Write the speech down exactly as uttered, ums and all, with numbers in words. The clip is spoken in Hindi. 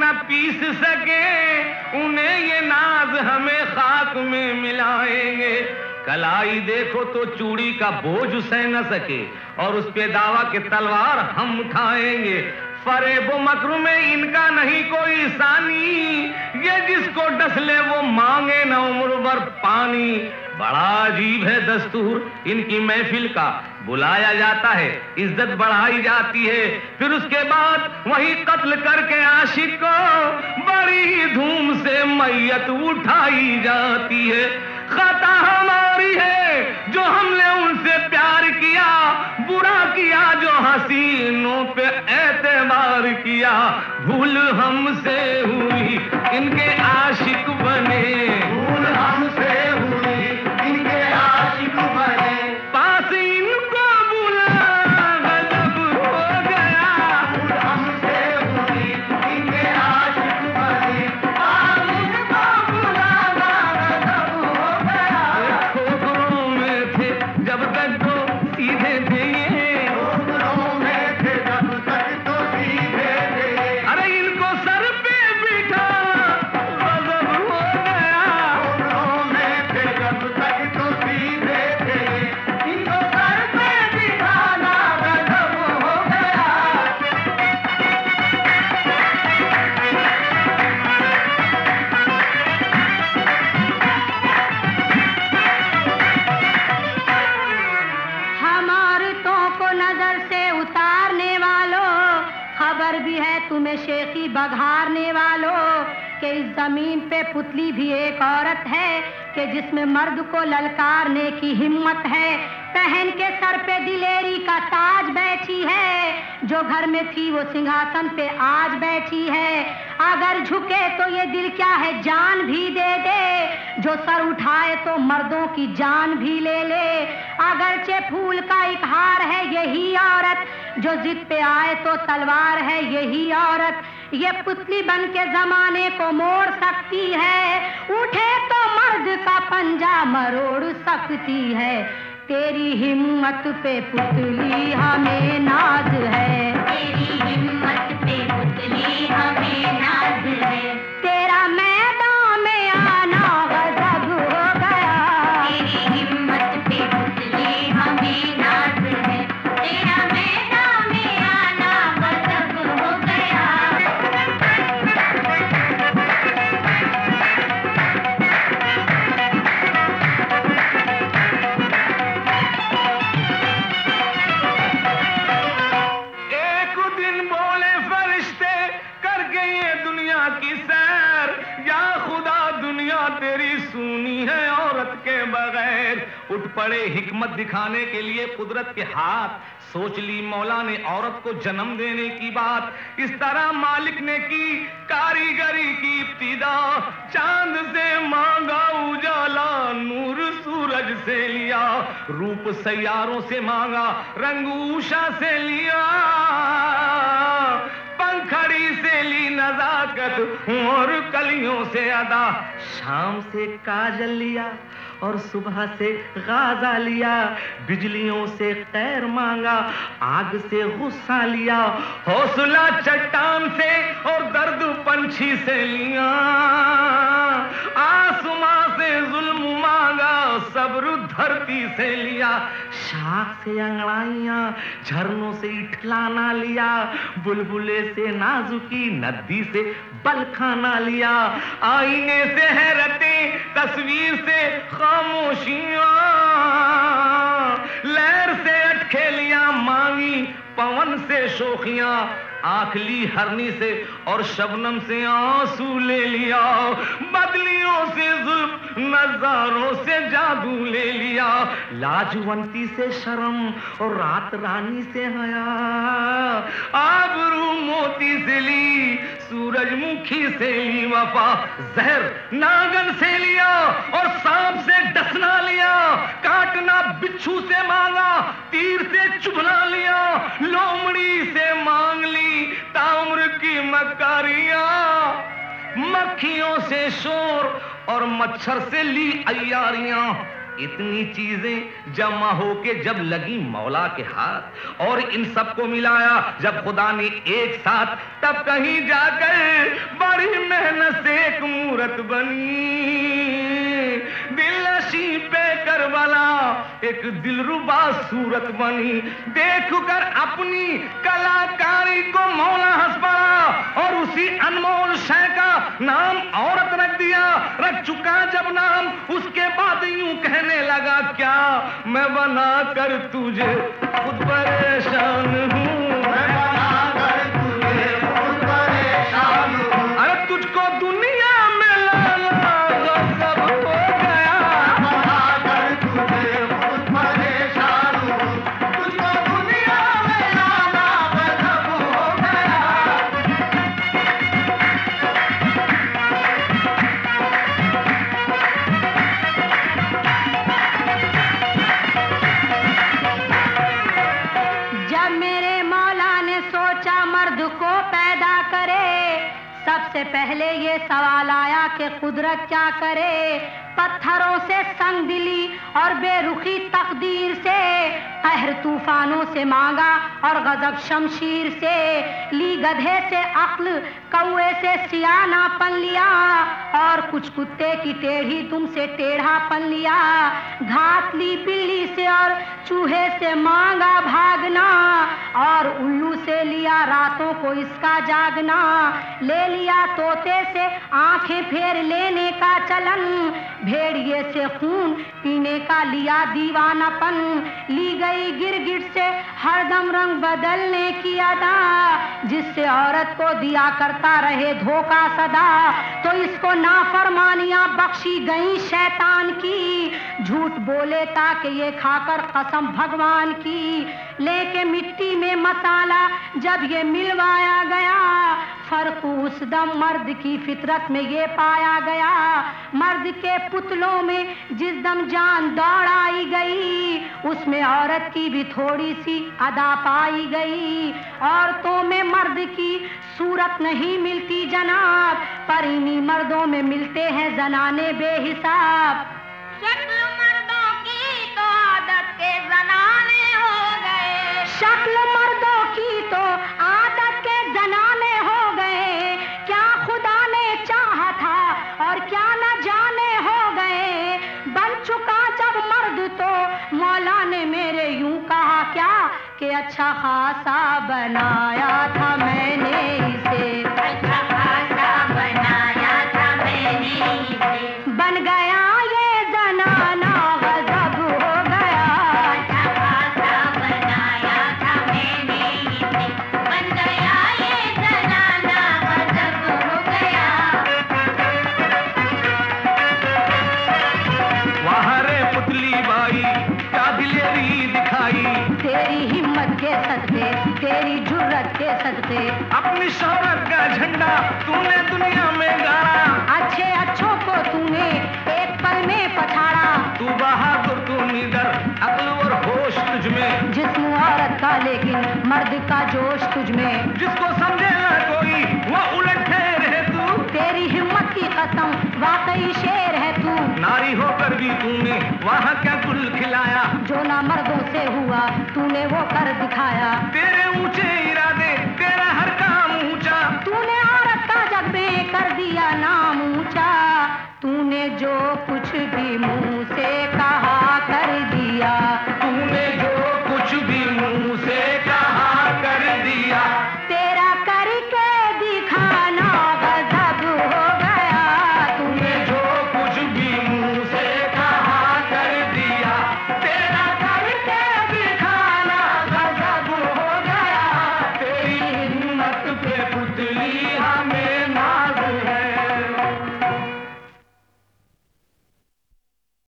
न पीस सके, उन्हें ये नाज हमें खाक में मिलाएंगे। कलाई देखो तो चूड़ी का बोझ सह न सके, और उस पे दावा के तलवार हम उठाएंगे। फरेबो मकरू में इनका नहीं कोई सानी, ये जिसको डस ले वो मांगे न उम्र भर पानी। बड़ा अजीब है दस्तूर इनकी महफिल का, बुलाया जाता है, इज्जत बढ़ाई जाती है, फिर उसके बाद वही कत्ल करके आशिक को बड़ी धूम से मैयत उठाई जाती है। खता हमारी है जो हमने उनसे प्यार किया, बुरा किया जो हसीनों पे एतबार किया। भूल हमसे हुई इनके आशिक बने, भूल हमसे हुई इनके आशिक बने। पास इनको बुला गजब हो गया, भूल हमसे हुई इनके आशिक बने। पास इनको बुला गजब हो गया। ठोकरों में थे जब तक तो सीधे थे ये, ठोकरों में थे जब तक तो सीधे थे। अरे इनको सर पे बिठा गजब हो गया। ठोकरों में थे जब तक तो सीधे थे। इनको सर पे बिठाना गजब हो गया। हम औरतों को नजर से उतारने वालों, खबर भी है तुम्हें शेखी बघारने वालों कि इस जमीन पे पुतली भी एक औरत है कि जिसमें मर्द को ललकारने की हिम्मत है। पहन के सर पे दिलेरी का ताज बैठी है, जो घर में थी वो सिंहासन पे आज बैठी है। अगर झुके तो ये दिल क्या है जान भी दे दे, जो सर उठाए तो मर्दों की जान भी ले ले। अगरचे फूल का एक हार है यही औरत, जो जिद पे आए तो तलवार है यही औरत। ये पुतली बन के जमाने को मोड़ सकती है, उठे तो मर्द का पंजा मरोड़ सकती है। तेरी हिम्मत पे पुतली हमें नाज है, तेरी हिम्मत पे पुतली हमें नाज है। तेरा मैदान में आना गजब हो गया। तेरी हिम्मत पे पुतली हमें नाज है। तेरा मैदान में आना गजब हो गया। एक दिन बोले फरिश्ते करके ये दुनिया की सैर, या खुदा दुनिया तेरी सूनी है औरत के बगैर। उठ पड़े हिकमत दिखाने के लिए कुदरत के हाथ, सोच ली मौला ने औरत को जन्म देने की बात। इस तरह मालिक ने की कारीगरी की इब्तिदा, चांद से मांगा उजाला नूर सूरज से लिया, रूप सैयारों से मांगा रंग उषा से लिया, पंखड़ी से ली नजाकत और कलियों से अदा। शाम से काजल लिया और सुबह से गाजा लिया, बिजलियों से खैर मांगा आग से गुस्सा लिया, हौसला चट्टान से और दर्द पंछी से लिया, आसमां से जुल्म मांगा सब्र धरती से लिया, शाख से अंगड़ाइयां झरनों से इठलाना लिया, बुलबुले से नाजुकी नदी से बल खाना लिया, आईने से हैरतें तस्वीर से खामोशियां, लहर से अटखेलियां मांगी पवन से शोखियां, आंख ली हरनी से और शबनम से आंसू ले लिया, बदलियों से जुल्फ नजारों से जादू ले लिया, लाजवंती से शर्म और रात रानी से हया, आबरू मोती से ली सूरजमुखी से ली वफा, जहर नागन से लिया और सांप से डसना लिया, काटना बिच्छू से मांगा तीर से चुभना लिया, लोमड़ी से मांग ली ताम्र की मकारियां, मक्खियों से शोर और मच्छर से ली अय्यारियां, इतनी चीजें जमा होके जब लगी मौला के हाथ और इन सबको मिलाया जब खुदा ने एक साथ, तब कहीं जाकर बड़ी मेहनत से एक मूरत बनी। दिलनशी पे करबला एक दिलरुबा सूरत बनी। देखकर अपनी कलाकारी को मौला हंस पड़ा और उसी अनमोल शय का नाम औरत रख दिया। रख चुका जब नाम उसके बाद यूं कहने लगा, क्या मैं बना कर तुझे खुद परेशान हूँ, मैं बना कर तुझे खुद परेशान हूँ। अरे तुझको दुनिया में लाना गजब हो गया, बना कर तुझे खुद परेशान हूँ। तुझको दुनिया में लाना गजब हो गया। जब मेरे मौला ने सोचा मर्द को पैदा करे, सबसे पहले ये सवाल आया कि कुदरत क्या करे। पत्थरों से संगदिली और बेरुखी तकदीर से, कहर तूफानों से मांगा और गजब शमशीर से। ली गधे से अक्ल, कौए से सियानापन लिया और कुछ कुत्ते की टेढ़ी तुमसे टेढ़ापन लिया। घात ली बिल्ली से और चूहे से मांगा भागना और उल्लू से लिया रातों को इसका जागना। ले लिया तोते से आंखें फेर लेने का चलन, भेड़िए से खून पीने का लिया दीवानापन। ली गई गिरगिट से हरदम रंग बदलने की अदा, जिससे औरत को दिया करता रहे धोखा सदा। तो इसको नाफरमानियां बख्शी गई शैतान की, झूठ बोले ताकि ये खाकर कसम भगवान की। लेके मिट्टी में मसाला जब ये मिलवाया गया, फर्क उस दम मर्द की फितरत में ये पाया गया। मर्द के पुतलों में जिस दम जान दौड़ाई गई, उसमें औरत की भी थोड़ी सी अदा पाई गई। औरतों में मर्द की सूरत नहीं मिलती जनाब, पर इन्हीं मर्दों में मिलते हैं जनाने बेहिसाब। शक्ल मर्दों की तो आदत के जनाने हो गए, शक्ल मर्दों की तो आदत के जनाने हो गए। क्या खुदा ने चाहा था और क्या न जाने हो गए। बन चुका जब मर्द तो मौला ने मेरे यूं कहा क्या कि अच्छा खासा बनाया था मैंने इसे, अच्छा खासा बनाया था मैंने इसे। बन गया ये जनाना गजब हो गया। अच्छा खासा बनाया था मैंने इसे, बन गया ये जनाना गजब हो गया। वहाँ रे पुतली बाई क्या दिलेरी दिखाई, तेरी हिम्मत के सदके, तेरी जुर्रत के सदके, अपनी शोहरत का झंडा तूने दुनिया में गाड़ा। अच्छे अच्छों को तूने एक पल में पछाड़ा। तू बहादुर तू निडर, अक्ल और होश तुझ में, जिस्म औरत का लेकिन मर्द का जोश तुझ में। जिसको समझे ना कोई वो उलट ठहर है तू। तेरी हिम्मत की कसम वाकई शेर है तू। नारी होकर भी तूने वहाँ क्या गुल खिलाया, जो ना मर्दों से हुआ तूने वो कर दिखाया। तेरे